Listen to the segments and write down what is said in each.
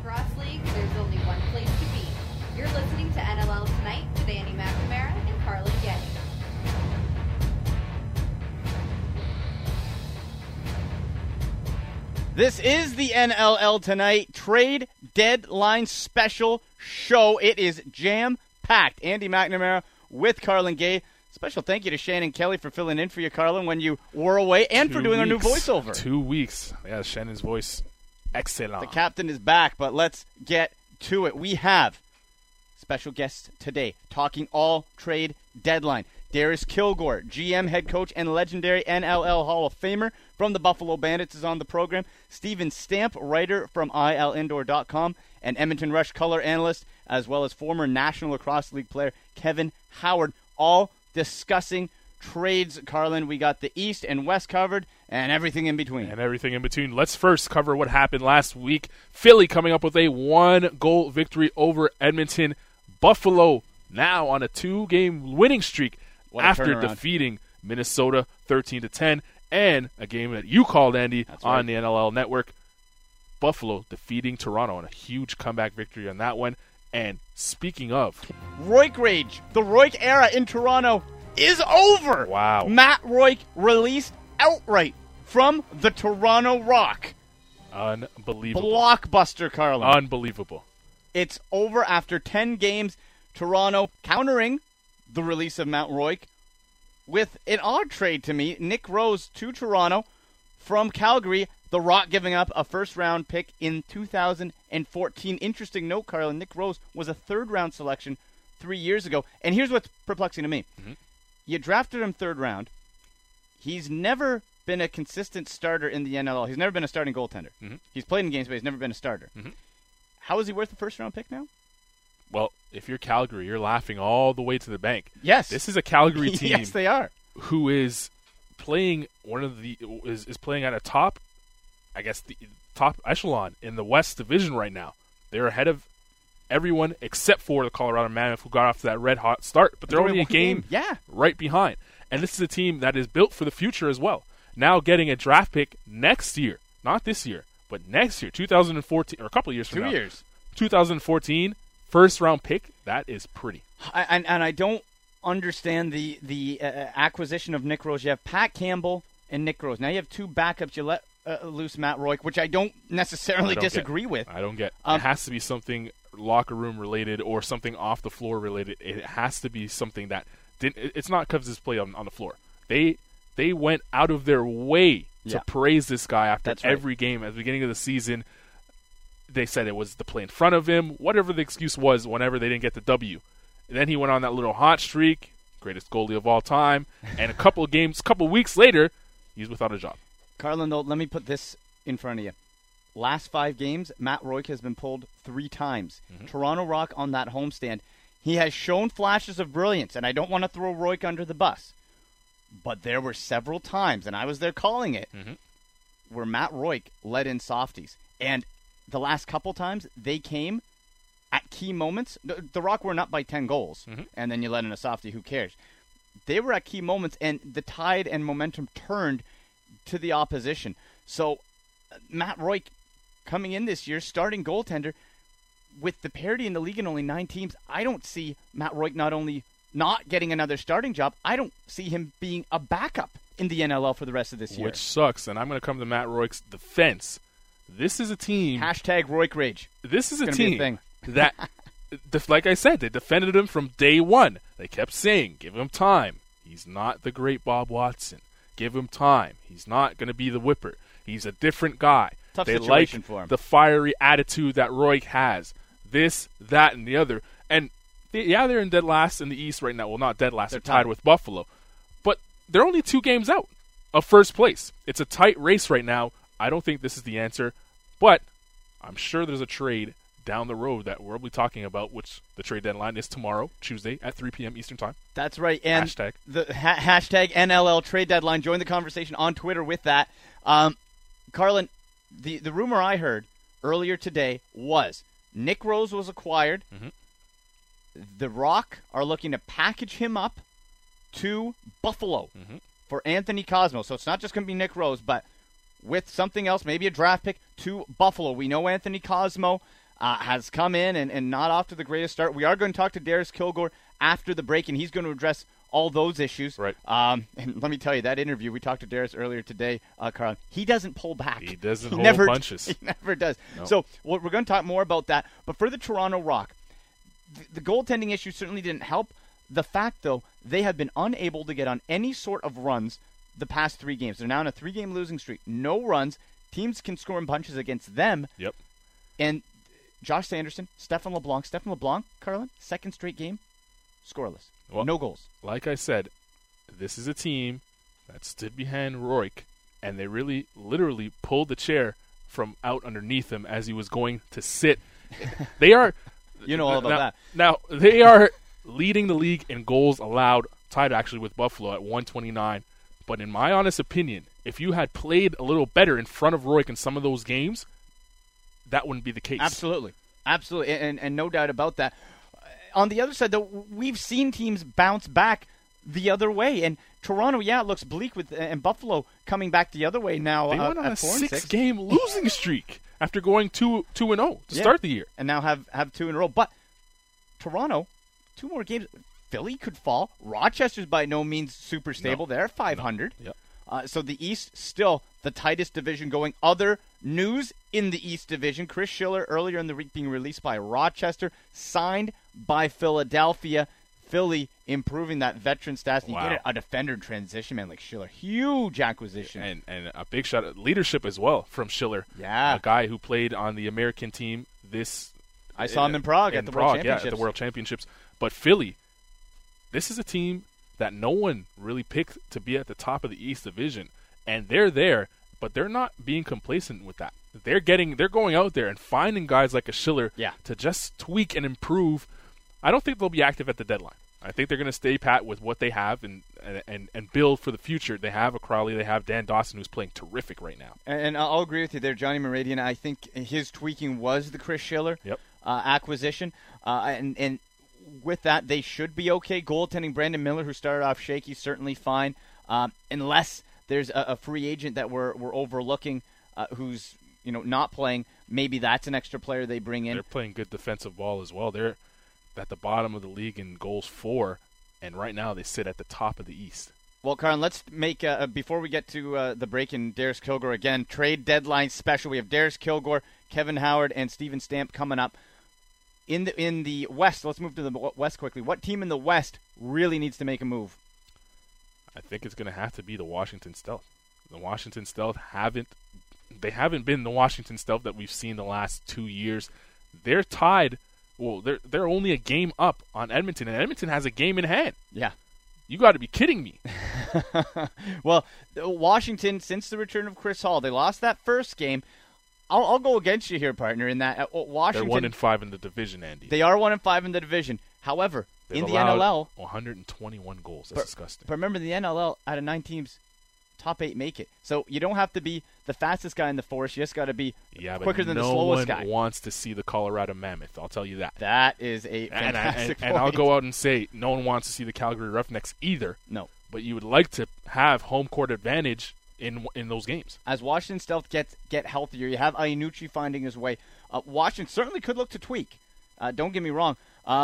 Lacrosse League, there's only one place to be. You're listening to NLL Tonight with Andy McNamara and Carlin Getty. This is the NLL Tonight trade deadline special show. It is jam-packed. Andy McNamara with Carlin Gay. Special thank you to Shannon Kelly for filling in for you, Carlin, when you were away, and for doing our new voiceover. 2 weeks. Yeah, Shannon's voice, excellent. The captain is back, but let's get to it. We have special guests today talking all trade deadline. Darius Kilgore, GM, head coach, and legendary NLL Hall of Famer from the Buffalo Bandits, is on the program. Steven Stamp, writer from ILindoor.com, and Edmonton Rush color analyst, as well as former National Lacrosse League player Kevin Howard, all discussing trades. Carlin, we got the East and West covered and everything in between. Let's first cover what happened last week. Philly coming up with a 1-goal victory over Edmonton. Buffalo now on a 2-game winning streak after defeating Minnesota 13-10, and a game that you called, Andy, on the NLL Network. Buffalo defeating Toronto on a huge comeback victory on that one. And speaking of Roik Rage, the Roik era in Toronto is over. Wow. Matt Roik released outright from the Toronto Rock. Unbelievable. Blockbuster, Carlin. Unbelievable. It's over after 10 games. Toronto countering the release of Matt Roik with an odd trade to me. Nick Rose to Toronto from Calgary. The Rock giving up a first-round pick in 2014. Interesting note, Carlin, Nick Rose was a third-round selection 3 years ago. And here's what's perplexing to me. Mm-hmm. You drafted him third round. He's never been a consistent starter in the NLL. He's never been a starting goaltender. Mm-hmm. He's played in games, but he's never been a starter. Mm-hmm. How is he worth a first-round pick now? Well, if you're Calgary, you're laughing all the way to the bank. Yes. This is a Calgary team. Yes, they are. Who is playing is playing at a top, I guess, the top echelon in the West Division right now. They're ahead of everyone except for the Colorado Mammoth, who got off to that red-hot start. But they're only a game right behind. And this is a team that is built for the future as well. Now getting a draft pick next year, not this year, but next year, 2014, or a couple of years from now. 2 years. 2014, first-round pick, that is pretty. And I don't understand the acquisition of Nick Rose. You have Pat Campbell and Nick Rose. Now you have two backups. You let loose Matt Roik, which I don't necessarily disagree with. I don't get. It has to be something locker room related or something off the floor related. It has to be something that didn't. It's not because his play on the floor. They went out of their way to praise this guy after every game at the beginning of the season. They said it was the play in front of him, whatever the excuse was whenever they didn't get the W. And then he went on that little hot streak, greatest goalie of all time, and a couple weeks later, he's without a job. Carlin, though, let me put this in front of you. Last 5 games, Matt Roik has been pulled 3 times. Mm-hmm. Toronto Rock on that homestand. He has shown flashes of brilliance, and I don't want to throw Roik under the bus, but there were several times, and I was there calling it, where Matt Roik let in softies. And the last couple times, they came at key moments. The Rock weren't up by 10 goals, and then you let in a softie, who cares? They were at key moments, and the tide and momentum turned to the opposition. So Matt Roik coming in this year, starting goaltender, with the parity in the league in only 9 teams, I don't see Matt Roik not only not getting another starting job, I don't see him being a backup in the NLL for the rest of this year. Which sucks, and I'm going to come to Matt Roik's defense. This is a team... #Roik Rage. This is a team that, like I said, they defended him from day one. They kept saying, give him time. He's not the great Bob Watson. Give him time. He's not going to be the whipper. He's a different guy. Tough they situation like for him. The fiery attitude that Roik has. This, that, and the other. And they're in dead last in the East right now. Well, not dead last. They're tied with Buffalo. But they're only 2 games out of first place. It's a tight race right now. I don't think this is the answer. But I'm sure there's a trade down the road that we'll be talking about, which the trade deadline is tomorrow, Tuesday, at 3 p.m. Eastern Time. That's right. And hashtag. The hashtag NLL trade deadline. Join the conversation on Twitter with that. Carlin, the rumor I heard earlier today was Nick Rose was acquired. Mm-hmm. The Rock are looking to package him up to Buffalo for Anthony Cosmo. So it's not just going to be Nick Rose, but with something else, maybe a draft pick to Buffalo. We know Anthony Cosmo has come in and not off to the greatest start. We are going to talk to Darius Kilgore after the break, and he's going to address all those issues. Right. And let me tell you, that interview, we talked to Darius earlier today, Carl, he doesn't pull back. He doesn't hold punches. He never does. No. So we're going to talk more about that. But for the Toronto Rock, the goaltending issue certainly didn't help. The fact, though, they have been unable to get on any sort of runs the past 3 games. They're now on a 3-game losing streak. No runs. Teams can score in bunches against them. Yep. And Josh Sanderson, Stefan LeBlanc, Carlin, second straight game, scoreless. Well, no goals. Like I said, this is a team that stood behind Roik, and they really, literally pulled the chair from out underneath him as he was going to sit. They are... You know all about that. Now, they are leading the league in goals allowed, tied actually with Buffalo at 129. But in my honest opinion, if you had played a little better in front of Roik in some of those games, that wouldn't be the case. Absolutely. And no doubt about that. On the other side, though, we've seen teams bounce back the other way. And Toronto, it looks bleak with and Buffalo coming back the other way now. They went on a 4-6. 6-game losing streak after going 2-0 to start the year. And now have 2 in a row. But Toronto, 2 more games. Philly could fall. Rochester's by no means super stable. They're 500. No. Yep. So the East still the tightest division going. Other news in the East Division, Chris Schiller earlier in the week being released by Rochester, signed by Philadelphia. Philly improving that veteran status. Wow. You get a defender in transition, man, like Schiller. Huge acquisition. And a big shot at leadership as well from Schiller. Yeah. A guy who played on the American team I saw him in Prague at the World Championships. Yeah, at the World Championships. But Philly, this is a team that no one really picked to be at the top of the East Division. And they're there, but they're not being complacent with that. They're going out there and finding guys like a Schiller to just tweak and improve. I don't think they'll be active at the deadline. I think they're going to stay pat with what they have and build for the future. They have a Crowley. They have Dan Dawson, who's playing terrific right now. And I'll agree with you there, Johnny Meridian. I think his tweaking was the Chris Schiller acquisition. And with that, they should be okay. Goaltending, Brandon Miller, who started off shaky, certainly fine. Unless there's a free agent that we're overlooking who's not playing. Maybe that's an extra player they bring in. They're playing good defensive ball as well. They're at the bottom of the league in goals for, and right now they sit at the top of the East. Well, Carl, let's make, before we get to the break in Darius Kilgore again, trade deadline special. We have Darius Kilgore, Kevin Howard, and Steven Stamp coming up. In the West, let's move to the West quickly. What team in the West really needs to make a move? I think it's going to have to be the Washington Stealth. The Washington Stealth haven't been the Washington Stealth that we've seen the last 2 years. They're tied. Well, they're only a game up on Edmonton, and Edmonton has a game in hand. Yeah. You got to be kidding me. Well, Washington, since the return of Chris Hall, they lost that first game. I'll go against you here, partner, in that Washington. They're 1-5 in the division, Andy. They are 1-5 in the division. However, They've in the NLL, 121 goals. That's disgusting. But remember, the NLL, out of 9 teams, top 8 make it. So you don't have to be the fastest guy in the forest. You just got to be quicker than the slowest guy. No one wants to see the Colorado Mammoth. I'll tell you that. That is a fantastic point. And I'll go out and say no one wants to see the Calgary Roughnecks either. No. But you would like to have home court advantage in those games. As Washington Stealth get healthier, you have Iannucci finding his way. Washington certainly could look to tweak. Don't get me wrong.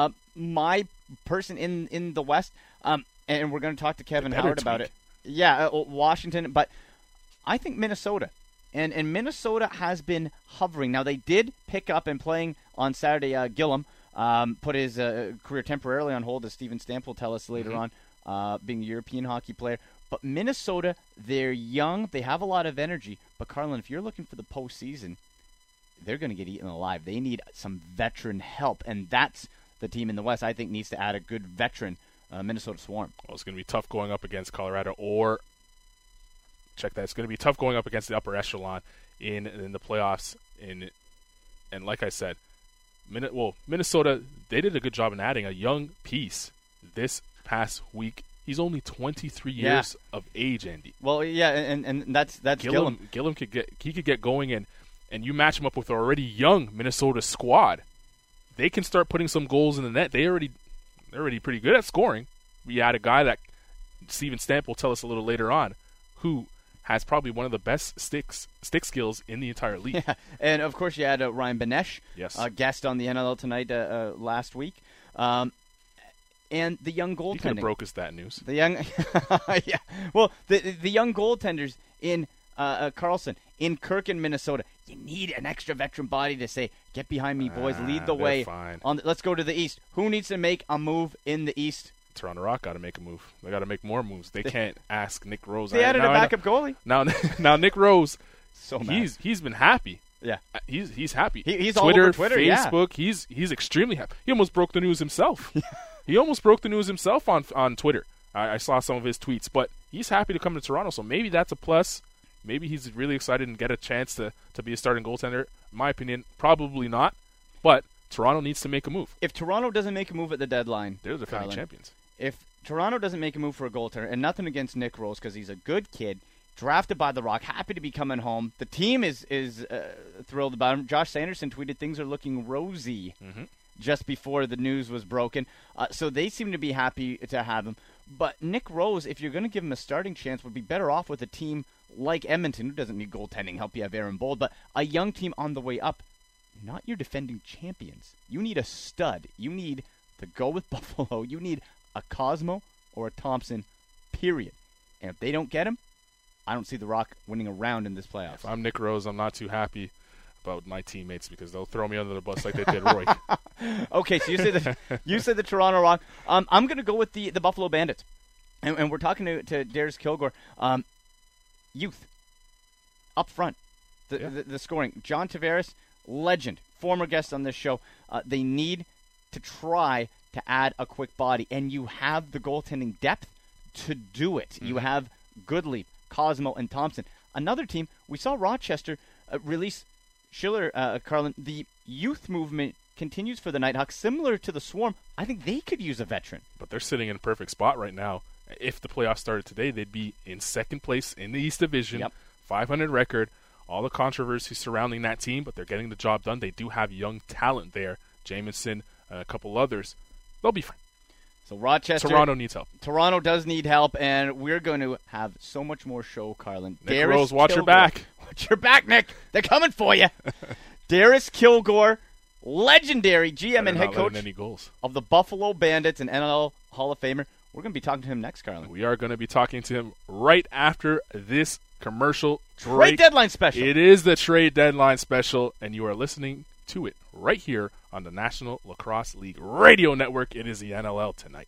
My person in the West, and we're going to talk to Kevin Howard about it. Yeah, Washington, but I think Minnesota. And Minnesota has been hovering. Now, they did pick up and playing on Saturday. Gillum put his career temporarily on hold, as Steven Stamp will tell us later on, being a European hockey player. But Minnesota, they're young. They have a lot of energy. But, Carlin, if you're looking for the postseason, they're going to get eaten alive. They need some veteran help, and that's the team in the West I think needs to add a good veteran, Minnesota Swarm. Well, it's going to be tough going up against Colorado or check that. It's going to be tough going up against the upper echelon in the playoffs. And like I said, Minnesota, they did a good job in adding a young piece this past week. He's only 23 years of age, Andy. Well, yeah, and that's Gillum. Gillum could get going, and you match him up with an already young Minnesota squad. They can start putting some goals in the net. They're already pretty good at scoring. We add a guy that Steven Stamp will tell us a little later on, who has probably one of the best stick skills in the entire league. Yeah, and of course you had Ryan Benesh, Yes. guest on the NLL Tonight last week, and the young You could have goaltending. broke us that news. The young, yeah. Well, the young goaltenders in Carlson, in Kirk, in Minnesota. You need an extra veteran body to say, "Get behind me, boys! Lead the they're way." fine. Let's go to the East. Who needs to make a move in the East? Toronto Rock got to make a move. They got to make more moves. They can't ask Nick Rose. They added a backup goalie. Now Nick Rose, So mad. he's been happy. Yeah. He's happy. He's all over Twitter, yeah. Facebook. He's extremely happy. He almost broke the news himself. He almost broke the news himself on Twitter. I saw some of his tweets, but he's happy to come to Toronto. So maybe that's a plus. Maybe he's really excited and get a chance to be a starting goaltender. In my opinion, probably not. But Toronto needs to make a move. If Toronto doesn't make a move at the deadline, They're the defending Carlin, champions. If Toronto doesn't make a move for a goaltender, and nothing against Nick Rose because he's a good kid, drafted by the Rock, happy to be coming home. The team is thrilled about him. Josh Sanderson tweeted things are looking rosy just before the news was broken. So they seem to be happy to have him. But Nick Rose, if you're going to give him a starting chance, would be better off with a team like Edmonton, who doesn't need goaltending help. You have Aaron Bold, but a young team on the way up, not your defending champions. You need a stud. You need to go with Buffalo. You need a Cosmo or a Thompson, period. And if they don't get him, I don't see the Rock winning a round in this playoffs. If I'm Nick Rose, I'm not too happy about my teammates because they'll throw me under the bus like they did Roy. Okay, so you said the Toronto Rock. I'm going to go with the Buffalo Bandits, and we're talking to Darius Kilgore. Youth up front, the scoring. John Tavares, legend, former guest on this show. They need to try to add a quick body, and you have the goaltending depth to do it. You have Goodleap, Cosmo, and Thompson. Another team, we saw Rochester release Schiller, Carlin. The youth movement continues for the Nighthawks, similar to the Swarm. I think they could use a veteran. But they're sitting in a perfect spot right now. If the playoffs started today, they'd be in second place in the East Division, 500 record, all the controversy surrounding that team, but they're getting the job done. They do have young talent there, Jamison, a couple others. They'll be fine. So Rochester, Toronto needs help. Toronto does need help, and we're going to have so much more show, Carlin. Nick Rose, watch your back. Watch your back, Nick. They're coming for you. Darius Kilgore, legendary GM and head coach any goals. of the Buffalo Bandits and NLL Hall of Famer. We're going to be talking to him next, Carlin. We are going to be talking to him right after this commercial Trade deadline special. It is the trade deadline special, and you are listening to it right here on the National Lacrosse League Radio Network. It is the NLL Tonight.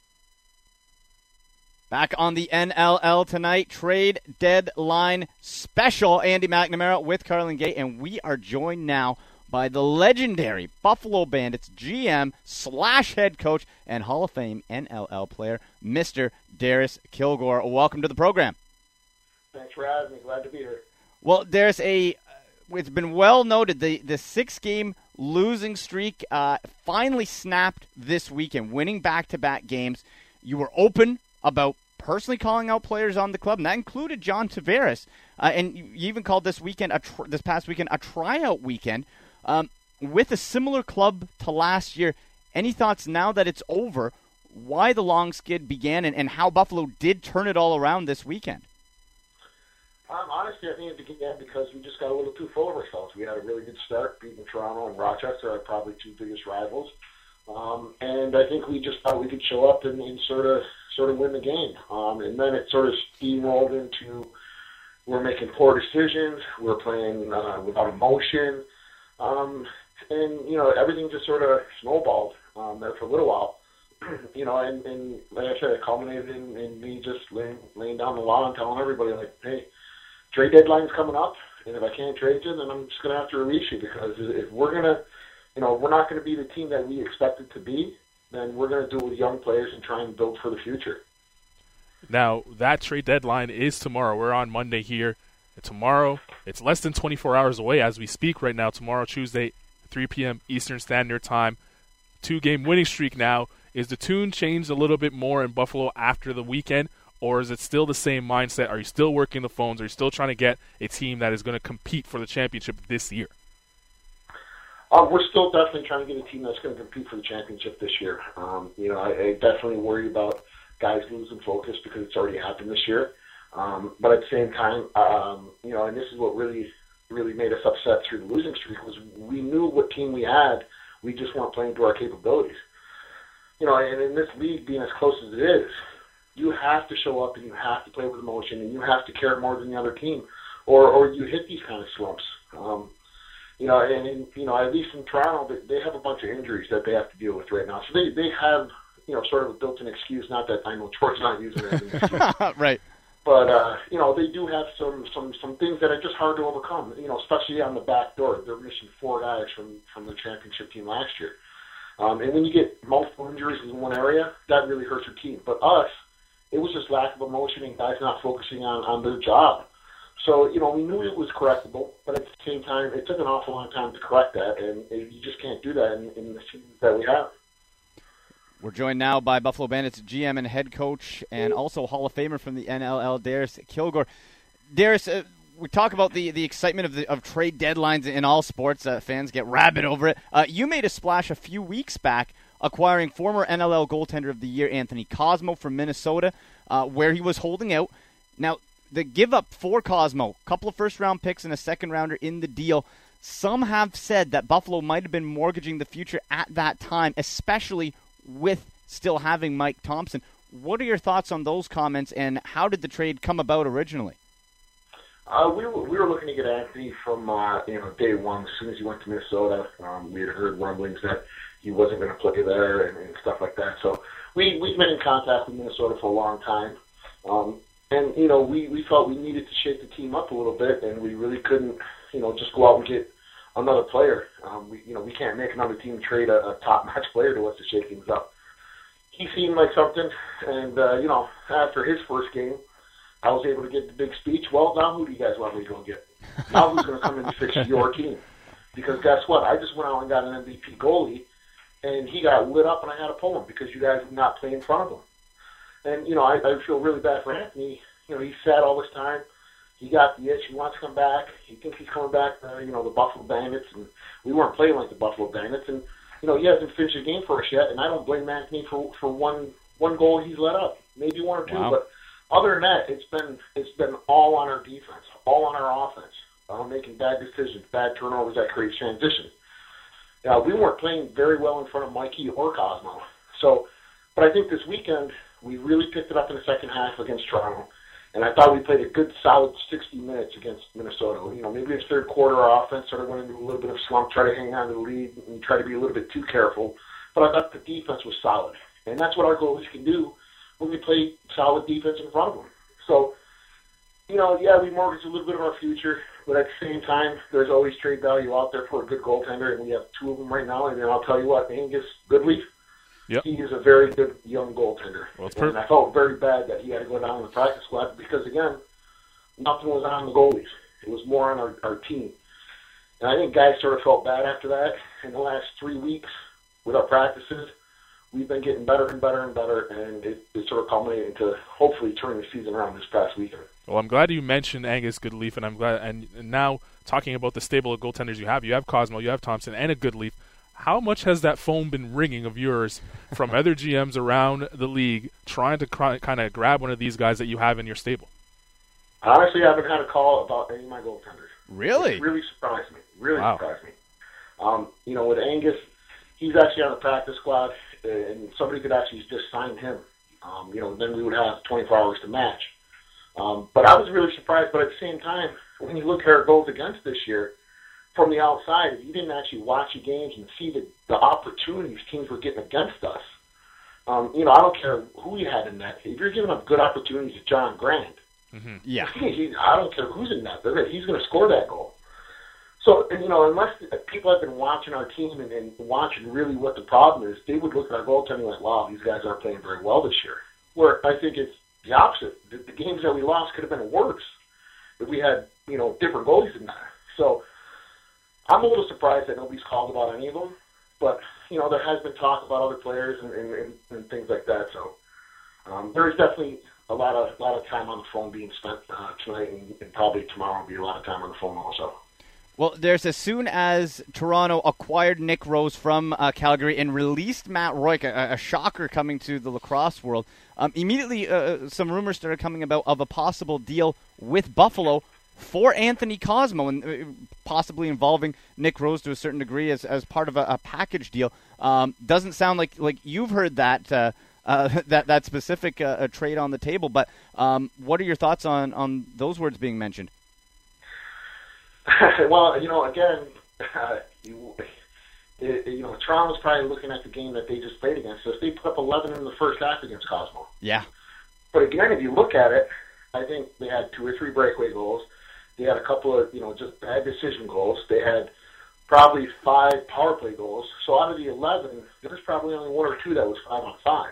Back on the NLL Tonight trade deadline special. Andy McNamara with Carlin Gay, and we are joined now by the legendary Buffalo Bandits GM / head coach and Hall of Fame NLL player, Mr. Darius Kilgore. Welcome to the program. Thanks for having me. Glad to be here. Well, there's it's been well noted, the 6-game losing streak finally snapped this weekend, winning back-to-back games. You were open about personally calling out players on the club, and that included John Tavares. And you even called this weekend, this past weekend, a tryout weekend with a similar club to last year. Any thoughts now that it's over, why the long skid began and how Buffalo did turn it all around this weekend? Honestly, I think it began because we just got a little too full of ourselves. We had a really good start, beating Toronto and Rochester, our probably two biggest rivals. And I think we just thought we could show up and sort of win the game. And then it sort of steamrolled into we're making poor decisions, we're playing without emotion, and everything just sort of snowballed there for a little while. And like I said, it culminated in me just laying down the law and telling everybody, like, hey, trade deadline's coming up, and if I can't trade you, then I'm just going to have to release you, because if we're going to, we're not going to be the team that we expected to be, then we're going to do it with young players and try and build for the future. Now, that trade deadline is tomorrow. We're on Monday here. Tomorrow, it's less than 24 hours away as we speak right now. Tomorrow, Tuesday, 3 p.m. Eastern Standard Time. 2-game winning streak now. Is the tune changed a little bit more in Buffalo after the weekend, or is it still the same mindset? Are you still working the phones? Are you still trying to get a team that is going to compete for the championship this year? We're still definitely trying to get a team that's going to compete for the championship this year. I definitely worry about guys losing focus because it's already happened this year. But at the same time, and this is what really made us upset through the losing streak, was we knew what team we had. We just weren't playing to our capabilities. And in this league, being as close as it is, you have to show up and you have to play with emotion and you have to care more than the other team, or you hit these kind of slumps. At least in Toronto, they have a bunch of injuries that they have to deal with right now. So they have, sort of a built-in excuse. Not that I know Troy's not using it as an excuse. Right. But, they do have some things that are just hard to overcome, especially on the back door. They're missing 4 guys from the championship team last year. And when you get multiple injuries in one area, that really hurts your team. But us, it was just lack of emotion and guys not focusing on their job. So, we knew it was correctable, but at the same time, it took an awful long time to correct that, and you just can't do that in the seasons that we have. We're joined now by Buffalo Bandits GM and head coach and also Hall of Famer from the NLL, Darius Kilgour. Darius, we talk about the excitement of trade deadlines in all sports. Fans get rabid over it. You made a splash a few weeks back acquiring former NLL goaltender of the year Anthony Cosmo from Minnesota, where he was holding out. Now, the give up for Cosmo, a couple of first-round picks and a second-rounder in the deal, some have said that Buffalo might have been mortgaging the future at that time, especially with still having Mike Thompson. What are your thoughts on those comments, and how did the trade come about originally? We were looking to get Anthony from day one. As soon as he went to Minnesota, we had heard rumblings that he wasn't going to play there and stuff like that. So we've been in contact with Minnesota for a long time. And we felt we needed to shake the team up a little bit, and we really couldn't, just go out and get another player. We can't make another team trade a top-notch player to us to shake things up. He seemed like something, and, after his first game, I was able to get the big speech. Well, now who do you guys want me to go get? Now who's going to come in and fix your team? Because guess what? I just went out and got an MVP goalie, and he got lit up, and I had to pull him because you guys did not play in front of him. And, I feel really bad for Anthony. He's sad all this time. He got the itch. He wants to come back. He thinks he's coming back to, the Buffalo Bandits. And we weren't playing like the Buffalo Bandits. And, he hasn't finished the game for us yet. And I don't blame Anthony for one goal he's let up. Maybe one or two. Wow. But other than that, it's been all on our defense, all on our offense. Making bad decisions, bad turnovers that create transition. We weren't playing very well in front of Mikey or Cosmo. So, but I think this weekend we really picked it up in the second half against Toronto. And I thought we played a good, solid 60 minutes against Minnesota. Maybe in the third quarter, our offense sort of went into a little bit of slump, try to hang on to the lead, and try to be a little bit too careful. But I thought the defense was solid. And that's what our goalies can do when we play solid defense in front of them. So, we mortgage a little bit of our future, but at the same time, there's always trade value out there for a good goaltender, and we have 2 of them right now. And then I'll tell you what, Angus Goodleaf, Yep. he is a very good young goaltender. Well, and I felt very bad that he had to go down in the practice squad because, again, nothing was on the goalies. It was more on our team. And I think guys sort of felt bad after that. In the last 3 weeks with our practices, we've been getting better and better and better, and it sort of culminated into hopefully turning the season around this past weekend. Well, I'm glad you mentioned Angus Goodleaf, and I'm glad. And now talking about the stable of goaltenders you have Cosmo, you have Thompson, and a Goodleaf. How much has that phone been ringing of yours from other GMs around the league trying to kind of grab one of these guys that you have in your stable? Honestly, I haven't had a call about any of my goaltenders. Really? It really surprised me. Really Wow. surprised me. With Angus, he's actually on the practice squad, and somebody could actually just sign him. Then we would have 24 hours to match. But I was really surprised. But at the same time, when you look at our goals against this year, from the outside, if you didn't actually watch the games and see the opportunities teams were getting against us, I don't care who you had in net. If you're giving up good opportunities to John Grant, Yeah. I don't care who's in net. He's going to score that goal. So, unless people have been watching our team and watching really what the problem is, they would look at our goaltending like, wow, these guys aren't playing very well this year. Where I think it's the opposite. The games that we lost could have been worse if we had, different goalies in that. So, I'm a little surprised that nobody's called about any of them, but there has been talk about other players and things like that. So there is definitely a lot of time on the phone being spent tonight, and probably tomorrow will be a lot of time on the phone also. Well, there's as soon as Toronto acquired Nick Rose from Calgary and released Matt Royk, a shocker coming to the lacrosse world, immediately some rumors started coming about of a possible deal with Buffalo for Anthony Cosmo, and possibly involving Nick Rose to a certain degree as part of a package deal. Doesn't sound like you've heard that that specific trade on the table, but what are your thoughts on those words being mentioned? Well, again, Toronto's probably looking at the game that they just played against us. They put up 11 in the first half against Cosmo. Yeah. But again, if you look at it, I think they had 2 or 3 breakaway goals. They had a couple of, just bad decision goals. They had probably 5 power play goals. So out of the 11, there was probably only 1 or 2 that was 5-on-5.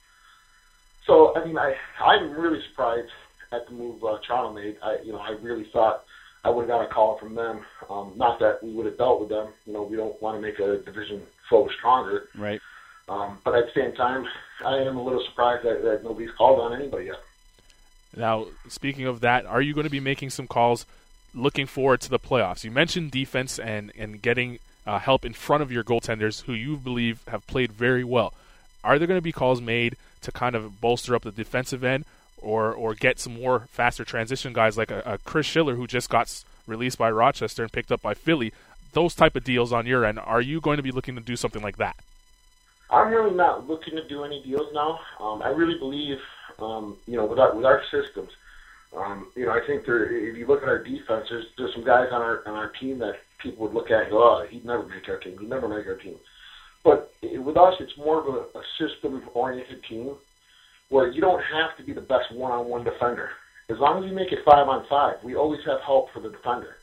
So, I'm really surprised at the move Toronto made. I really thought I would have got a call from them. Not that we would have dealt with them. We don't want to make a division foe stronger. Right. But at the same time, I am a little surprised that nobody's called on anybody yet. Now, speaking of that, are you going to be making some calls looking forward to the playoffs? You mentioned defense and getting help in front of your goaltenders who you believe have played very well. Are there going to be calls made to kind of bolster up the defensive end or get some more faster transition guys like a Chris Schiller who just got released by Rochester and picked up by Philly? Those type of deals on your end, are you going to be looking to do something like that? I'm really not looking to do any deals now. I really believe, with our systems, I think if you look at our defense, there's some guys on our team that people would look at and go, oh, he'd never make our team. He'd never make our team. But with us, it's more of a system-oriented team where you don't have to be the best one-on-one defender. As long as you make it 5-on-5, we always have help for the defender.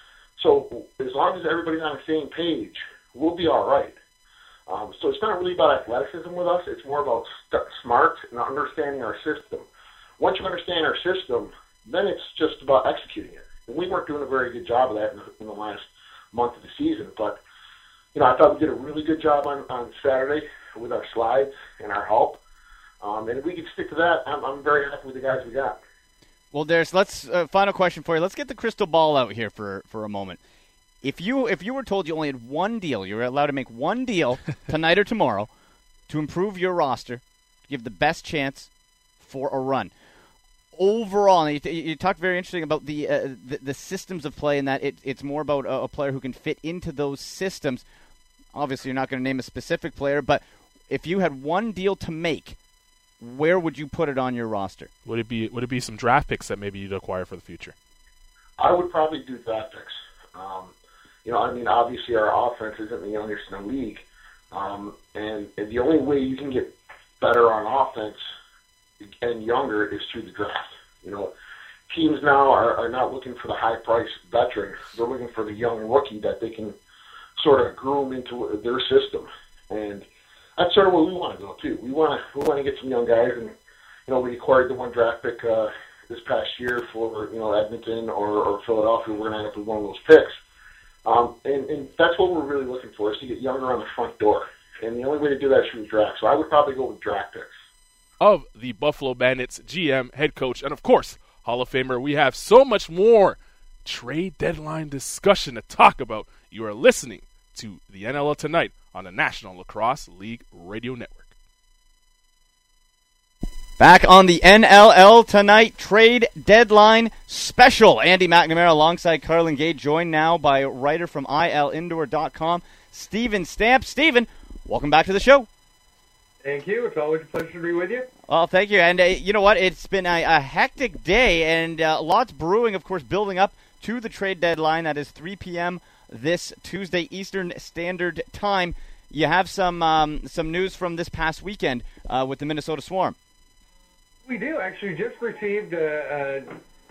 So as long as everybody's on the same page, we'll be all right. So it's not really about athleticism with us. It's more about smart and understanding our system. Once you understand our system, then it's just about executing it. And we weren't doing a very good job of that in the last month of the season. But, I thought we did a really good job on Saturday with our slides and our help. And if we could stick to that, I'm very happy with the guys we got. Well, let's final question for you. Let's get the crystal ball out here for a moment. If you were told you only had one deal, you were allowed to make one deal tonight or tomorrow to improve your roster, to give the best chance for a run. Overall, you talked very interesting about the systems of play and that it's more about a player who can fit into those systems. Obviously, you're not going to name a specific player, but if you had one deal to make, where would you put it on your roster? Would it be some draft picks that maybe you'd acquire for the future? I would probably do draft picks. Obviously our offense isn't the youngest in the league. And the only way you can get better on offense and younger is through the draft. Teams now are not looking for the high-priced veteran. They're looking for the young rookie that they can sort of groom into their system. And that's sort of where we want to go, too. We want to get some young guys. And, we acquired the one draft pick this past year for, Edmonton or Philadelphia. We're going to end up with one of those picks. And that's what we're really looking for, is to get younger on the front door. And the only way to do that is through the draft. So I would probably go with draft picks. Of the Buffalo Bandits GM, head coach, and of course, Hall of Famer, we have so much more trade deadline discussion to talk about. You are listening to the NLL Tonight on the National Lacrosse League Radio Network. Back on the NLL Tonight trade deadline special. Andy McNamara alongside Carlin Gay, joined now by writer from ILindoor.com, Steven Stamp. Steven, welcome back to the show. Thank you. It's always a pleasure to be with you. Well, thank you. And you know what? It's been a hectic day, and lots brewing, of course, building up to the trade deadline. That is 3 p.m. this Tuesday Eastern Standard Time. You have some news from this past weekend with the Minnesota Swarm. We do. Actually, just received a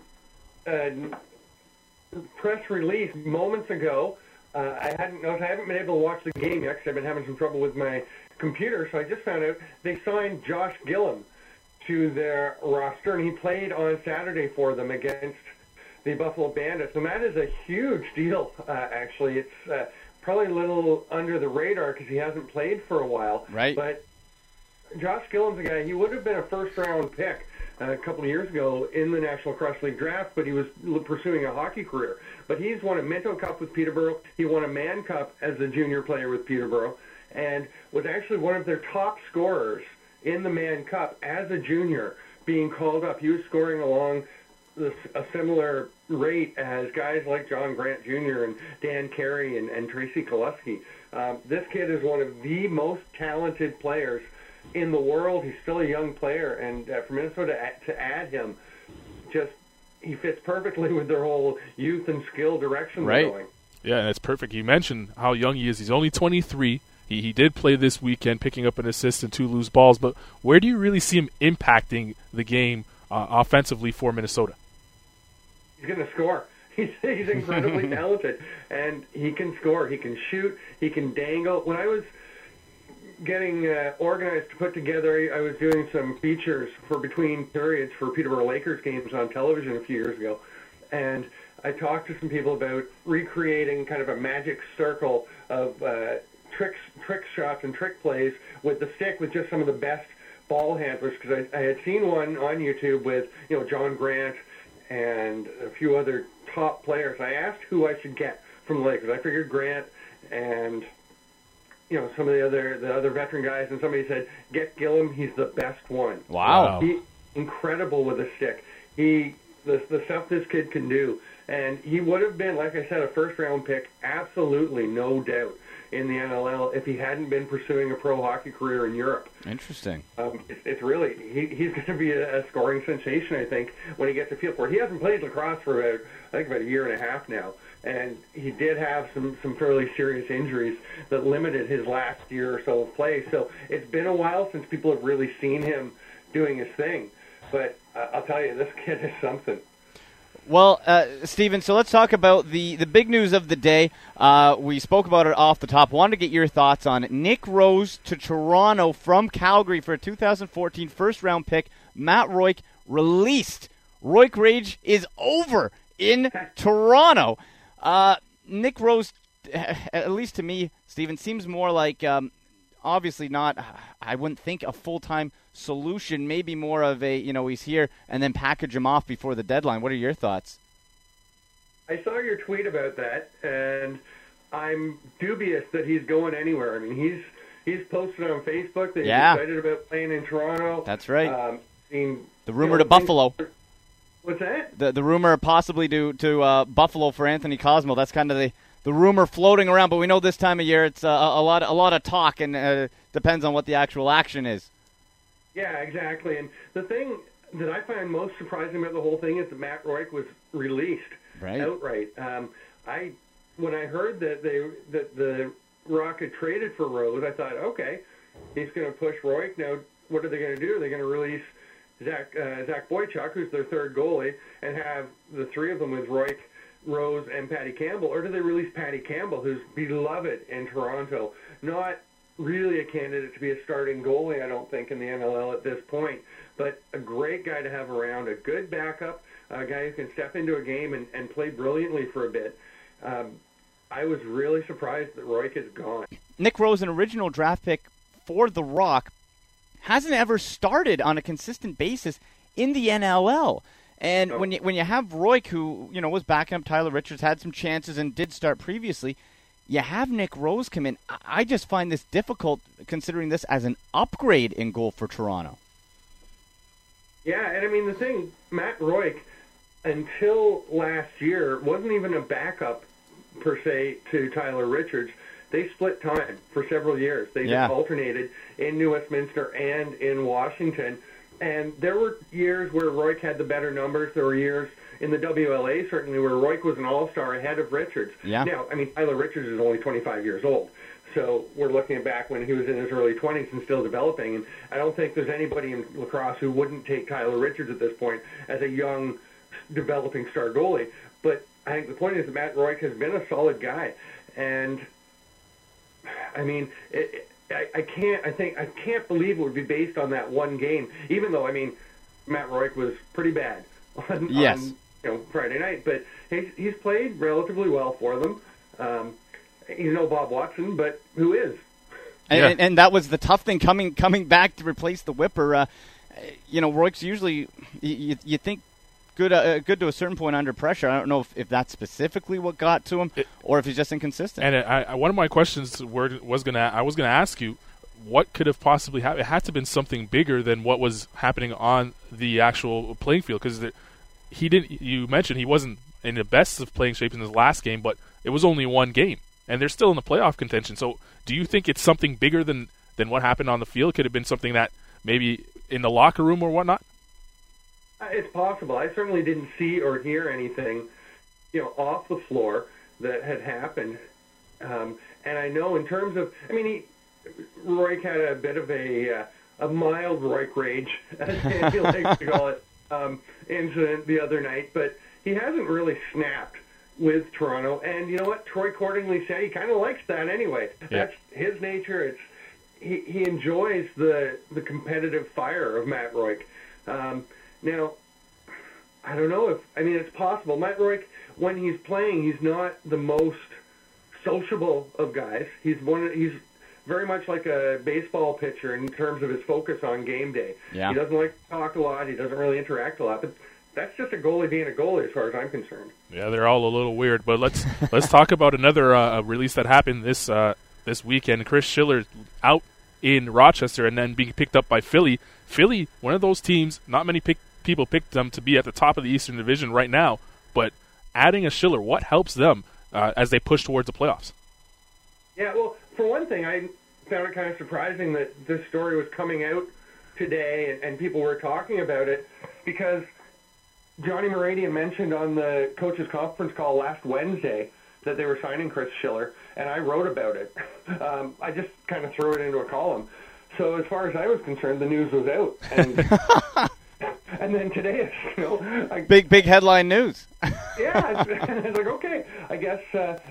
press release moments ago. I haven't been able to watch the game yet because I've been having some trouble with my computer, so I just found out they signed Josh Gillum to their roster, and he played on Saturday for them against the Buffalo Bandits. And that is a huge deal, actually. It's probably a little under the radar because he hasn't played for a while. Right. But Josh Gillum's a guy, he would have been a first-round pick a couple of years ago in the National Lacrosse League draft, but he was pursuing a hockey career. But he's won a Minto Cup with Peterborough. He won a Mann Cup as a junior player with Peterborough, and was actually one of their top scorers in the Mann Cup as a junior, being called up. He was scoring along a similar rate as guys like John Grant Jr. and Dan Carey and Tracy Koluski. This kid is one of the most talented players in the world. He's still a young player, and for Minnesota to add him, he fits perfectly with their whole youth and skill direction they're going. Yeah, and it's perfect. You mentioned how young he is. He's only 23. He did play this weekend, picking up an assist and 2 loose balls, but where do you really see him impacting the game offensively for Minnesota? He's going to score. He's incredibly talented, and he can score. He can shoot. He can dangle. When I was getting organized to put together, I was doing some features for between periods for Peterborough Lakers games on television a few years ago, and I talked to some people about recreating kind of a magic circle of trick shots and trick plays with the stick with just some of the best ball handlers, because I had seen one on YouTube with John Grant and a few other top players. I asked who I should get from the Lakers. I figured Grant and some of the other veteran guys, and somebody said get Gillum. He's the best one. Wow. He's incredible with a stick. The stuff this kid can do, and he would have been, like I said, a first-round pick, absolutely no doubt, in the NLL if he hadn't been pursuing a pro hockey career in Europe. Interesting. It's really, he's going to be a scoring sensation, I think, when he gets a feel for it. He hasn't played lacrosse for about a year and a half now, and he did have some fairly serious injuries that limited his last year or so of play. So it's been a while since people have really seen him doing his thing. But I'll tell you, this kid is something. Well, Stephen, so let's talk about the big news of the day. We spoke about it off the top. Wanted to get your thoughts on it. Nick Rose to Toronto from Calgary for a 2014 first-round pick. Matt Royk released. Royk Rage is over in Toronto. Nick Rose, at least to me, Stephen, seems more like obviously not, I wouldn't think, a full-time solution, maybe more of a, he's here and then package him off before the deadline. What are your thoughts? I saw your tweet about that, and I'm dubious that he's going anywhere. I mean, he's posted on Facebook that he's excited about playing in Toronto. That's right. The rumor to Buffalo. What's that? The rumor possibly to Buffalo for Anthony Cosmo. That's kind of the rumor floating around, but we know this time of year it's a lot of talk, and depends on what the actual action is. Yeah, exactly. And the thing that I find most surprising about the whole thing is that Matt Royk was released outright. When I heard that the Rocket traded for Rose, I thought, okay, he's going to push Royk. Now, what are they going to do? Are they going to release Zach Boychuk, who's their third goalie, and have the three of them with Royk, Rose, and Patty Campbell? Or do they release Patty Campbell, who's beloved in Toronto? Not really a candidate to be a starting goalie, I don't think, in the NLL at this point, but a great guy to have around, a good backup, a guy who can step into a game and play brilliantly for a bit. I was really surprised that Royk is gone. Nick Rose, an original draft pick for the Rock, hasn't ever started on a consistent basis in the NLL. And when you have Royk, who was backing up Tyler Richards, had some chances and did start previously, you have Nick Rose come in. I just find this difficult, considering this as an upgrade in goal for Toronto. Yeah, and I mean, the thing, Matt Royk, until last year, wasn't even a backup, per se, to Tyler Richards. They split time for several years. They just alternated in New Westminster and in Washington. And there were years where Royk had the better numbers. There were years in the WLA, certainly, where Royk was an all-star ahead of Richards. Yeah. Now, I mean, Tyler Richards is only 25 years old. So we're looking back when he was in his early 20s and still developing. And I don't think there's anybody in lacrosse who wouldn't take Tyler Richards at this point as a young, developing star goalie. But I think the point is that Matt Royk has been a solid guy. And, I mean, I can't believe it would be based on that one game, even though, I mean, Matt Royk was pretty bad on Friday night, but he's played relatively well for them. He's no Bob Watson, but who is? And that was the tough thing coming back to replace the Whipper. Royk's usually you think good to a certain point under pressure. I don't know if that's specifically what got to him or if he's just inconsistent. And one of my questions was gonna ask you, what could have possibly happened? It had to have been something bigger than what was happening on the actual playing field, because you mentioned he wasn't in the best of playing shape in his last game, but it was only one game, and they're still in the playoff contention. So do you think it's something bigger than what happened on the field? Could have been something that maybe in the locker room or whatnot? It's possible. I certainly didn't see or hear anything, off the floor that had happened. And I know in terms of, Royk had a bit of a mild Royk rage, as Andy likes to call it, incident the other night, but he hasn't really snapped with Toronto. And you know what? Troy Cordingley said he kind of likes that anyway. Yeah. That's his nature. He enjoys the competitive fire of Matt Royk. Now, I don't know it's possible. Matt Royk, when he's playing, he's not the most sociable of guys. He's very much like a baseball pitcher in terms of his focus on game day. Yeah. He doesn't like to talk a lot. He doesn't really interact a lot. But that's just a goalie being a goalie as far as I'm concerned. Yeah, they're all a little weird. But let's talk about another release that happened this weekend. Chris Schiller out in Rochester and then being picked up by Philly. Philly, one of those teams, not many people picked them to be at the top of the Eastern Division right now, but adding a Schiller, what helps them as they push towards the playoffs? Yeah, well, for one thing, I found it kind of surprising that this story was coming out today and people were talking about it, because Johnny Moradian mentioned on the coaches' conference call last Wednesday that they were signing Chris Schiller, and I wrote about it. I just kind of threw it into a column. So as far as I was concerned, the news was out. And, and then today, big headline news. Yeah, it's like, okay, I guess,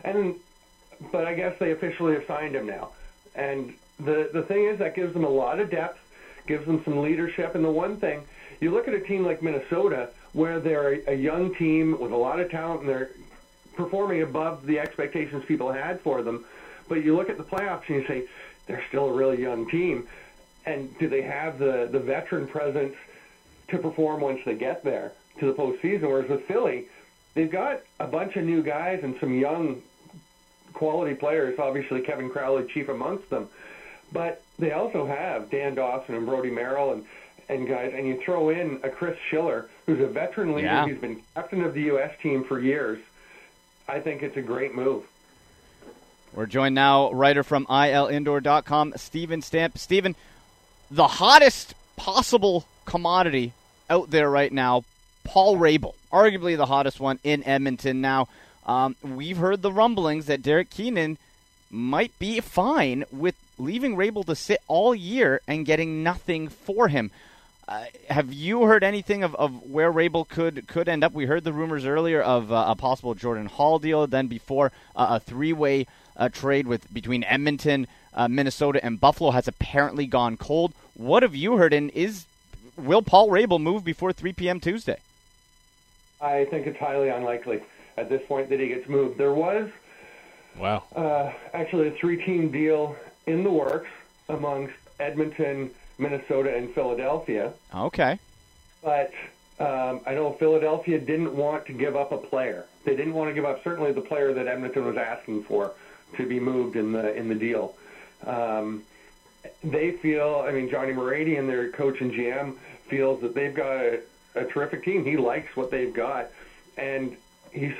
but I guess they officially have signed him now. And the thing is, that gives them a lot of depth, gives them some leadership. And the one thing, you look at a team like Minnesota, where they're a young team with a lot of talent, and they're performing above the expectations people had for them. But you look at the playoffs and you say, they're still a really young team. And do they have the veteran presence to perform once they get there to the postseason? Whereas with Philly, they've got a bunch of new guys and some young quality players, obviously Kevin Crowley chief amongst them. But they also have Dan Dawson and Brody Merrill and guys, and you throw in a Chris Schiller, who's a veteran leader. Yeah. He's been captain of the U.S. team for years. I think it's a great move. We're joined now, writer from ILindoor.com, Steven Stamp. Steven, the hottest possible commodity out there right now, Paul Rabel, arguably the hottest one in Edmonton now. We've heard the rumblings that Derek Keenan might be fine with leaving Rabel to sit all year and getting nothing for him. Have you heard anything of where Rabel could end up? We heard the rumors earlier of a possible Jordan Hall deal, then before a three-way trade between Edmonton, Minnesota, and Buffalo has apparently gone cold. What have you heard, and will Paul Rabel move before 3 p.m. Tuesday? I think it's highly unlikely at this point that he gets moved. There was actually a 3-team deal in the works amongst Edmonton, Minnesota, and Philadelphia. Okay. But I know Philadelphia didn't want to give up a player. They didn't want to give up certainly the player that Edmonton was asking for to be moved in the deal. They feel, Johnny Moradian, their coach and GM, feels that they've got a terrific team. He likes what they've got. And he's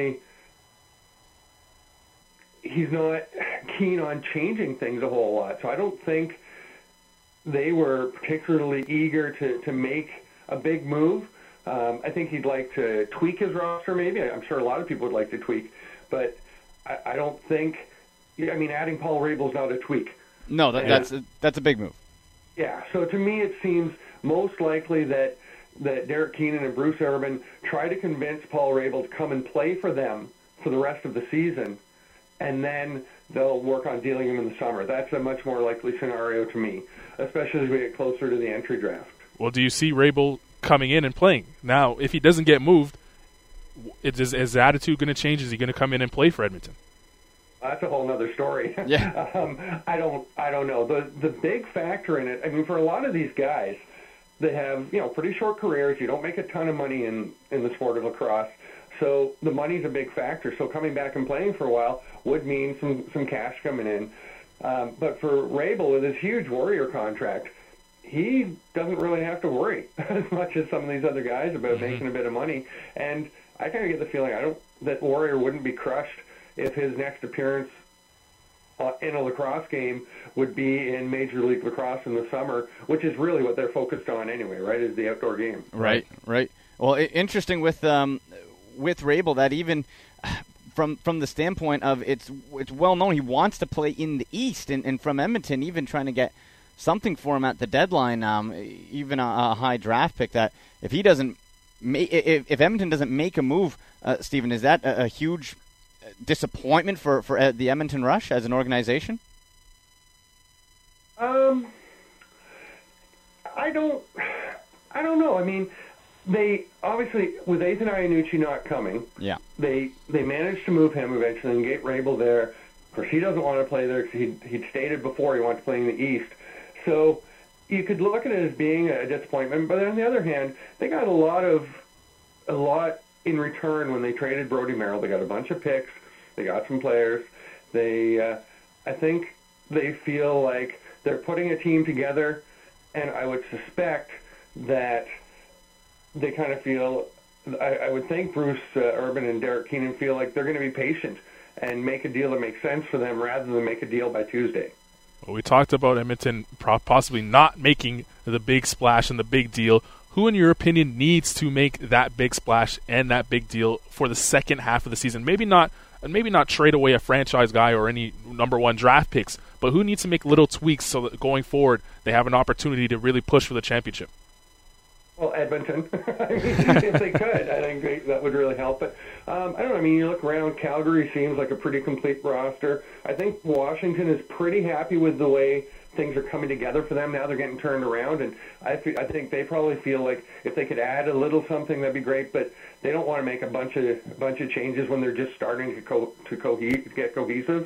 not keen on changing things a whole lot. So I don't think they were particularly eager to make a big move. I think he'd like to tweak his roster maybe. I'm sure a lot of people would like to tweak. But I don't think, adding Paul Rabel's not a tweak. No, that's a big move. Yeah, so to me it seems most likely that Derek Keenan and Bruce Urban try to convince Paul Rabel to come and play for them for the rest of the season, and then they'll work on dealing him in the summer. That's a much more likely scenario to me, especially as we get closer to the entry draft. Well, do you see Rabel coming in and playing? Now, if he doesn't get moved, is his attitude going to change? Is he going to come in and play for Edmonton? That's a whole other story. Yeah. I don't know. The big factor in it, for a lot of these guys, they have, pretty short careers. You don't make a ton of money in the sport of lacrosse. So the money's a big factor. So coming back and playing for a while would mean some cash coming in. But for Rabel, with his huge Warrior contract, he doesn't really have to worry as much as some of these other guys about making a bit of money. And I kind of get the feeling that Warrior wouldn't be crushed if his next appearance in a lacrosse game would be in Major League Lacrosse in the summer, which is really what they're focused on anyway, right, is the outdoor game. Right. Well, interesting with Rabel that even from the standpoint of it's well known he wants to play in the East, and from Edmonton even trying to get something for him at the deadline, even a high draft pick. That if he doesn't, if Edmonton doesn't make a move, Stephen, is that a huge disappointment for the Edmonton Rush as an organization? I don't know. I mean, they obviously, with Ethan Iannucci not coming, they managed to move him eventually and get Rabel there. Of course, he doesn't want to play there because he'd stated before he wanted to play in the East. So you could look at it as being a disappointment. But on the other hand, they got a lot in return when they traded Brody Merrill. They got a bunch of picks. They got some players. I think they feel like they're putting a team together, and I would suspect that they kind of feel, I would think Bruce Urban and Derek Keenan feel like they're going to be patient and make a deal that makes sense for them rather than make a deal by Tuesday. Well, we talked about Edmonton possibly not making the big splash and the big deal. Who, in your opinion, needs to make that big splash and that big deal for the second half of the season? Maybe not trade away a franchise guy or any number one draft picks, but who needs to make little tweaks so that going forward they have an opportunity to really push for the championship? Well, Edmonton. I mean, if they could, I think that would really help. But I don't know. I mean, you look around, Calgary seems like a pretty complete roster. I think Washington is pretty happy with the way things are coming together for them. Now they're getting turned around, and I think they probably feel like if they could add a little something, that'd be great. But they don't want to make a bunch of changes when they're just starting to get cohesive.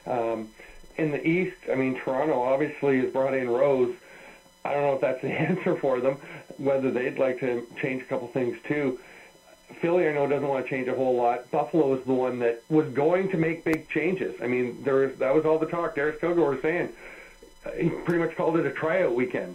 In the East, I mean, Toronto obviously has brought in Rose. I don't know if that's the answer for them, whether they'd like to change a couple things too. Philly, I know, doesn't want to change a whole lot. Buffalo is the one that was going to make big changes. I mean, that was all the talk. Darius Kilgore was saying, he pretty much called it a tryout weekend,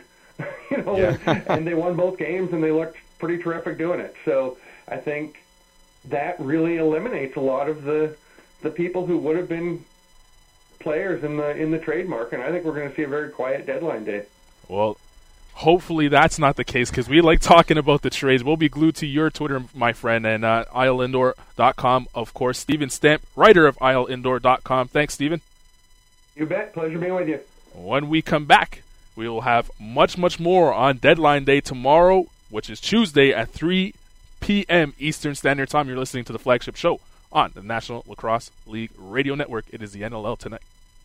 and they won both games and they looked pretty terrific doing it. So I think that really eliminates a lot of the people who would have been players in the trade market. And I think we're going to see a very quiet deadline day. Well, hopefully that's not the case because we like talking about the trades. We'll be glued to your Twitter, my friend, and IsleIndoor.com, of course. Stephen Stamp, writer of IsleIndoor.com. Thanks, Stephen. You bet. Pleasure being with you. When we come back, we will have much, much more on Deadline Day tomorrow, which is Tuesday at 3 p.m. Eastern Standard Time. You're listening to the flagship show on the National Lacrosse League Radio Network. It is the NLL Tonight.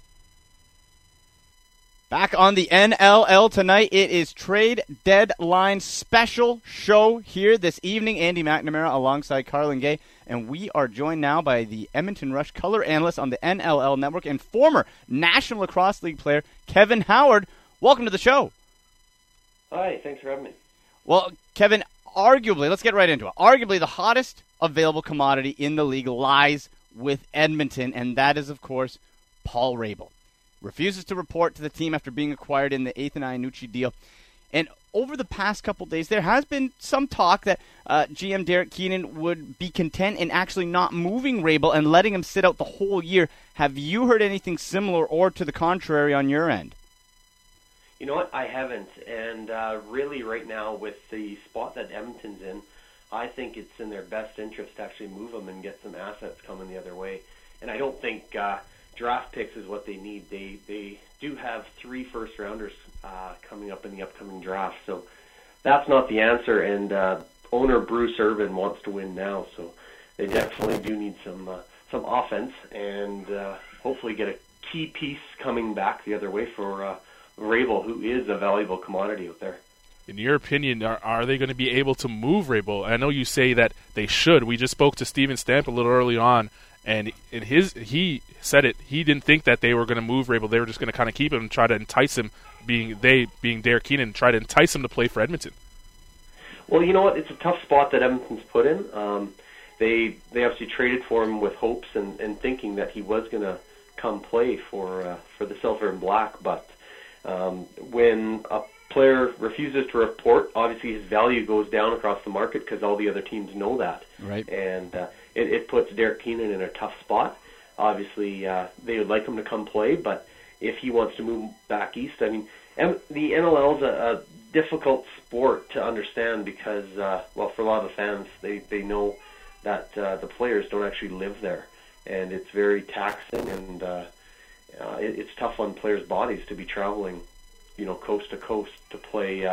Back on the NLL Tonight, it is Trade Deadline special show here this evening. Andy McNamara alongside Carlin Gay, and we are joined now by the Edmonton Rush color analyst on the NLL Network and former National Lacrosse League player, Kevin Howard. Welcome to the show. Hi, thanks for having me. Well, Kevin, arguably, let's get right into it. Arguably the hottest available commodity in the league lies with Edmonton, and that is, of course, Paul Rabel. Refuses to report to the team after being acquired in the Ethan Iannucci deal. And over the past couple days, there has been some talk that GM Derek Keenan would be content in actually not moving Rabel and letting him sit out the whole year. Have you heard anything similar or to the contrary on your end? You know what? I haven't. And really right now with the spot that Edmonton's in, I think it's in their best interest to actually move him and get some assets coming the other way. And I don't think draft picks is what they need. They do have 3 first-rounders coming up in the upcoming draft, so that's not the answer. And owner Bruce Urban wants to win now, so they definitely do need some offense and hopefully get a key piece coming back the other way for Rabel, who is a valuable commodity out there. In your opinion, are they going to be able to move Rabel? I know you say that they should. We just spoke to Stephen Stamp a little early on, and he said it. He didn't think that they were going to move Rabel. They were just going to kind of keep him and try to entice him being Derek Keenan, try to entice him to play for Edmonton? Well, you know what? It's a tough spot that Edmonton's put in. They obviously traded for him with hopes and thinking that he was going to come play for the Silver and Black. But when a player refuses to report, obviously his value goes down across the market because all the other teams know that. Right. And it puts Derek Keenan in a tough spot. Obviously, they would like him to come play, but if he wants to move back east, I mean, the NLL is a difficult sport to understand because, well, for a lot of the fans, they know that the players don't actually live there, and it's very taxing, and it's tough on players' bodies to be traveling, coast to coast to play,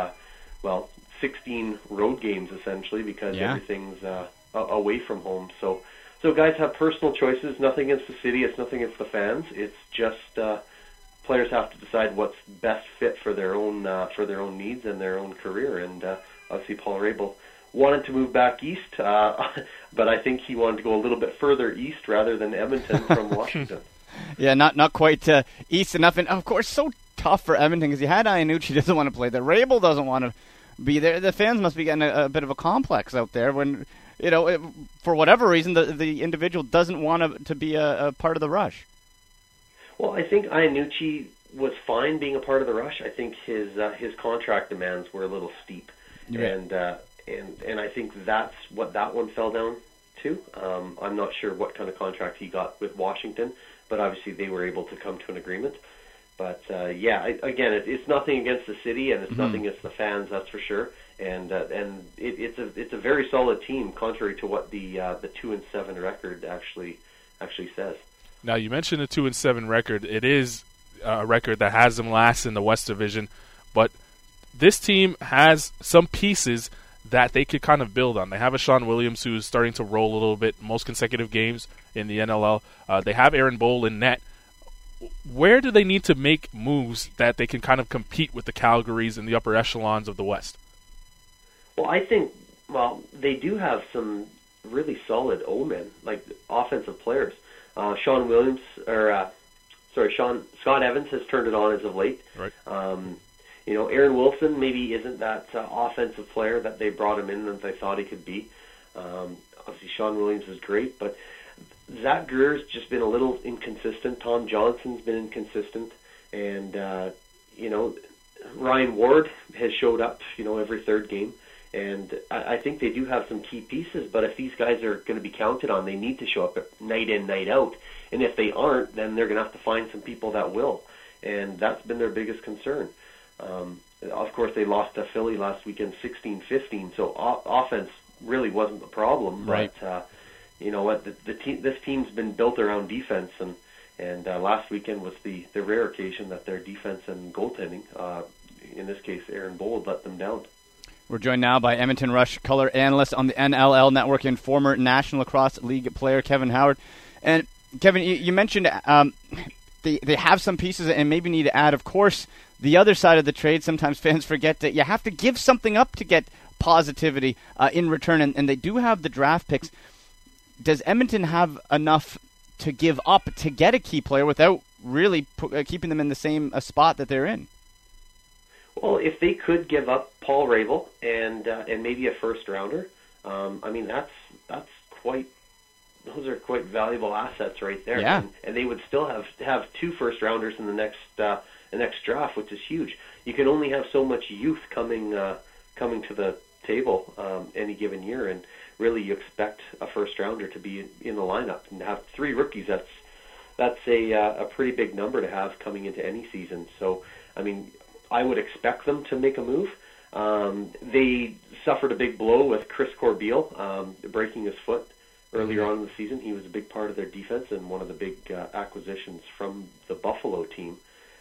16 road games essentially because everything's away from home. So guys have personal choices. Nothing against the city. It's nothing against the fans. It's just players have to decide what's best fit for their own needs and their own career. And obviously, Paul Rabel wanted to move back east, but I think he wanted to go a little bit further east rather than Edmonton from Washington. Yeah, not quite east enough, and of course, so tough for Edmonton because you had Iannucci doesn't want to play there. Rabel doesn't want to be there. The fans must be getting a bit of a complex out there when. For whatever reason, the individual doesn't want to be a part of the Rush. Well, I think Iannucci was fine being a part of the Rush. I think his contract demands were a little steep, and I think that's what that one fell down to. I'm not sure what kind of contract he got with Washington, but obviously they were able to come to an agreement. But it's nothing against the city, and it's nothing against the fans, that's for sure. And it's a very solid team, contrary to what the 2-7 record actually says. Now you mentioned the 2-7 record. It is a record that has them last in the West Division, but this team has some pieces that they could kind of build on. They have a Sean Williams who's starting to roll a little bit, most consecutive games in the NLL. They have Aaron Bowl in net. Where do they need to make moves that they can kind of compete with the Calgarys and the upper echelons of the West? Well, I think, they do have some really solid O-men, like offensive players. Scott Evans has turned it on as of late. Right. Aaron Wilson maybe isn't that offensive player that they brought him in that they thought he could be. Obviously, Sean Williams is great, but Zach Greer's just been a little inconsistent. Tom Johnson's been inconsistent, and Ryan Ward has showed up, every third game. And I think they do have some key pieces, but if these guys are going to be counted on, they need to show up night in, night out. And if they aren't, then they're going to have to find some people that will. And that's been their biggest concern. Of course, they lost to Philly last weekend 16-15, so offense really wasn't the problem. Right. But you know what? This team's been built around defense, and last weekend was the rare occasion that their defense and goaltending, in this case Aaron Bold, let them down. We're joined now by Edmonton Rush color analyst on the NLL Network and former National Lacrosse League player Kevin Howard. And Kevin, you mentioned they have some pieces and maybe need to add. Of course, the other side of the trade, sometimes fans forget that you have to give something up to get positivity in return, and they do have the draft picks. Does Edmonton have enough to give up to get a key player without really keeping them in the same spot that they're in? Well, if they could give up Paul Rabel and maybe a first rounder, that's quite. Those are quite valuable assets right there. Yeah. And they would still have 2 first rounders in the next draft, which is huge. You can only have so much youth coming to the table any given year, and really you expect a first rounder to be in the lineup and have 3 rookies. That's a pretty big number to have coming into any season. So I would expect them to make a move. They suffered a big blow with Chris Corbeil breaking his foot earlier on in the season. He was a big part of their defense and one of the big acquisitions from the Buffalo team.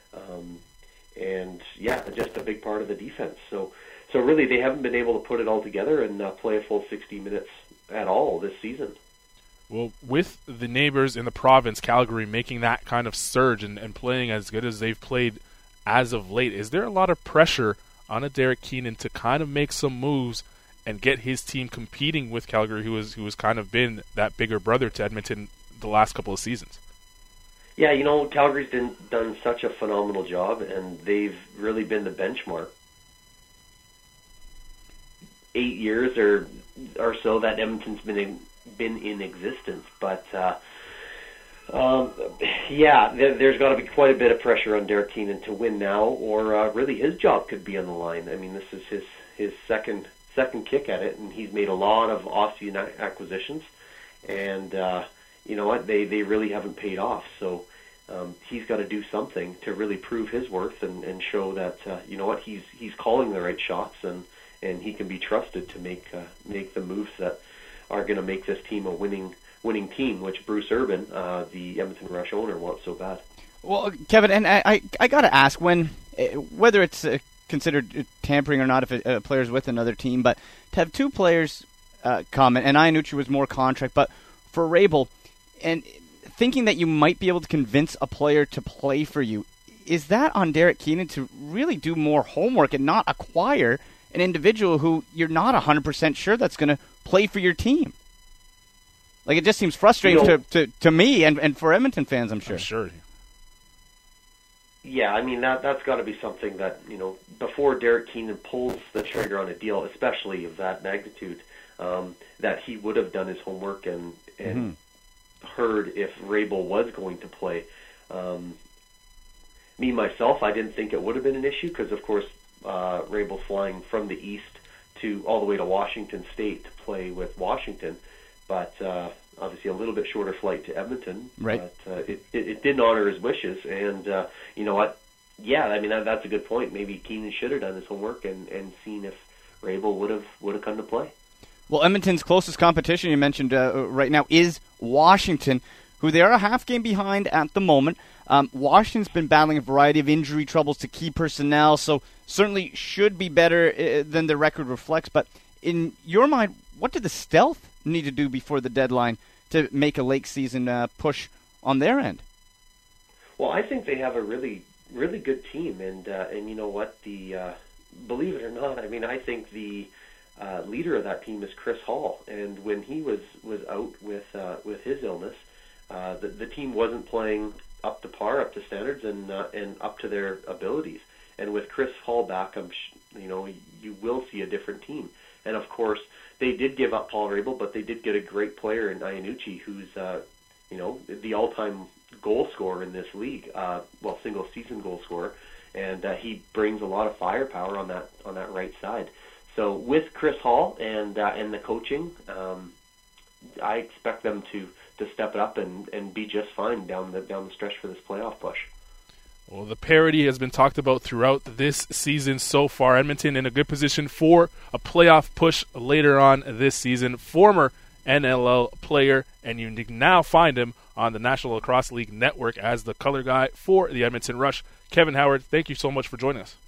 Just a big part of the defense. So really they haven't been able to put it all together and play a full 60 minutes at all this season. Well, with the neighbors in the province, Calgary, making that kind of surge and playing as good as they've played as of late, is there a lot of pressure on a Derek Keenan to kind of make some moves and get his team competing with Calgary, who has kind of been that bigger brother to Edmonton the last couple of seasons? Yeah, Calgary's done such a phenomenal job, and they've really been the benchmark. 8 years or so that Edmonton's been in existence, but there's got to be quite a bit of pressure on Derek Keenan to win now, or really his job could be on the line. I mean, this is his second kick at it, and he's made a lot of off-season acquisitions, and you know what, they really haven't paid off. So he's got to do something to really prove his worth and show that you know what, he's calling the right shots, and he can be trusted to make the moves that are going to make this team a winning team, which Bruce Urban, the Edmonton Rush owner, wants so bad. Well, Kevin, and I got to ask, whether it's considered tampering or not if a player's with another team, but to have two players comment, and Iannucci was more contract, but for Rabel, and thinking that you might be able to convince a player to play for you, is that on Derek Keenan to really do more homework and not acquire an individual who you're not 100% sure that's going to play for your team? Like, it just seems frustrating to me and for Edmonton fans, I'm sure. I'm sure. Yeah, I mean, that's got to be something that, before Derek Keenan pulls the trigger on a deal, especially of that magnitude, that he would have done his homework and heard if Rabel was going to play. Me, myself, I didn't think it would have been an issue because, of course, Rabel flying from the east all the way to Washington State to play with Washington, but obviously a little bit shorter flight to Edmonton. Right. But it didn't honor his wishes, and you know what? Yeah, I mean that's a good point. Maybe Keenan should have done his homework and seen if Rabel would have come to play. Well, Edmonton's closest competition, you mentioned right now, is Washington, who they are a half game behind at the moment. Washington's been battling a variety of injury troubles to key personnel, so certainly should be better than the record reflects. But in your mind, what did the Stealth need to do before the deadline to make a late season push on their end? Well, I think they have a really, really good team, and you know what? Believe it or not, I mean, I think the leader of that team is Chris Hall, and when he was out with his illness, the team wasn't playing up to par, up to standards, and up to their abilities. And with Chris Hall back, you will see a different team. And of course, they did give up Paul Rabel, but they did get a great player in Iannucci, who's the all-time goal scorer in this league, single season goal scorer, and he brings a lot of firepower on that right side. So with Chris Hall and the coaching, I expect them to step it up and be just fine down the stretch for this playoff push. Well, the parity has been talked about throughout this season so far. Edmonton in a good position for a playoff push later on this season. Former NLL player, and you can now find him on the National Lacrosse League Network as the color guy for the Edmonton Rush. Kevin Howard, thank you so much for joining us.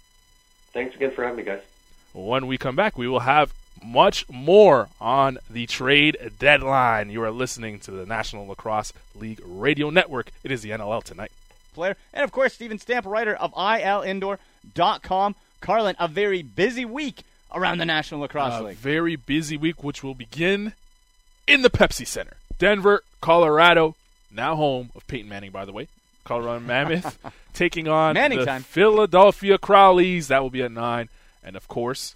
Thanks again for having me, guys. When we come back, we will have much more on the trade deadline. You are listening to the National Lacrosse League Radio Network. It is the NLL Tonight. Player. And, of course, Steven Stamp, writer of ILindoor.com. Carlin, a very busy week around the National Lacrosse League. A very busy week, which will begin in the Pepsi Center. Denver, Colorado, now home of Peyton Manning, by the way. Colorado Mammoth taking on the Philadelphia Crowleys. That will be at 9. And, of course,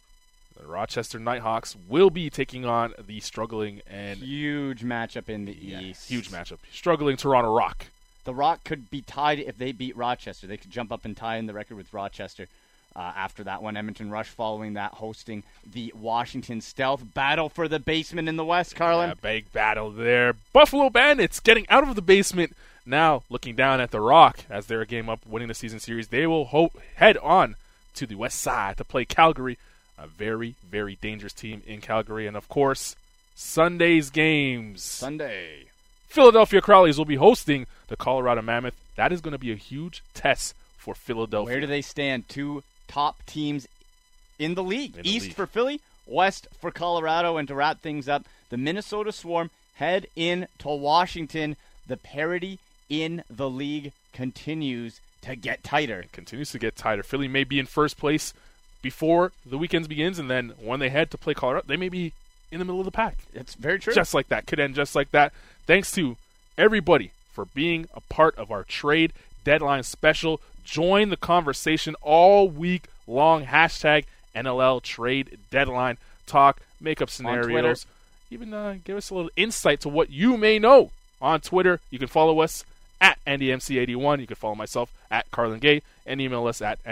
the Rochester Nighthawks will be taking on the struggling and huge matchup in the East. Huge matchup. Struggling Toronto Rock. The Rock could be tied if they beat Rochester. They could jump up and tie in the record with Rochester after that one. Edmonton Rush following that, hosting the Washington Stealth. Battle for the basement in the West, Carlin. Yeah, big battle there. Buffalo Bandits getting out of the basement. Now looking down at the Rock as they're a game up winning the season series. They will head on to the West Side to play Calgary. A very, very dangerous team in Calgary. And, of course, Sunday's games. Sunday. Philadelphia Crowleys will be hosting the Colorado Mammoth. That is going to be a huge test for Philadelphia. Where do they stand? Two top teams in the league. East for Philly, West for Colorado. And to wrap things up, the Minnesota Swarm head in to Washington. The parity in the league continues to get tighter. It continues to get tighter. Philly may be in first place before the weekend begins, and then when they head to play Colorado, they may be in the middle of the pack. It's very true. Just like that. Could end just like that. Thanks to everybody for being a part of our trade deadline special. Join the conversation all week long. Hashtag NLL trade deadline talk. Make up scenarios. Even give us a little insight to what you may know on Twitter. You can follow us at AndyMC81. You can follow myself at Carlin Gay and email us at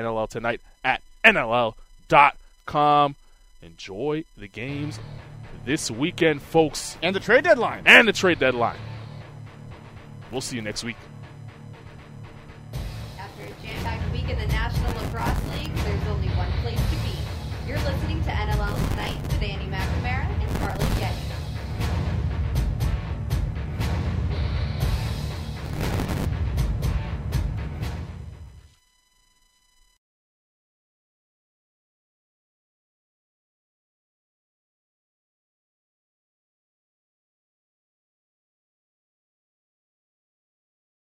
NLLtonight@NLL.com. Enjoy the games this weekend, folks. And the trade deadline. We'll see you next week. After a jam-packed week in the National Lacrosse League, there's only one place to be. You're listening to NLL Tonight.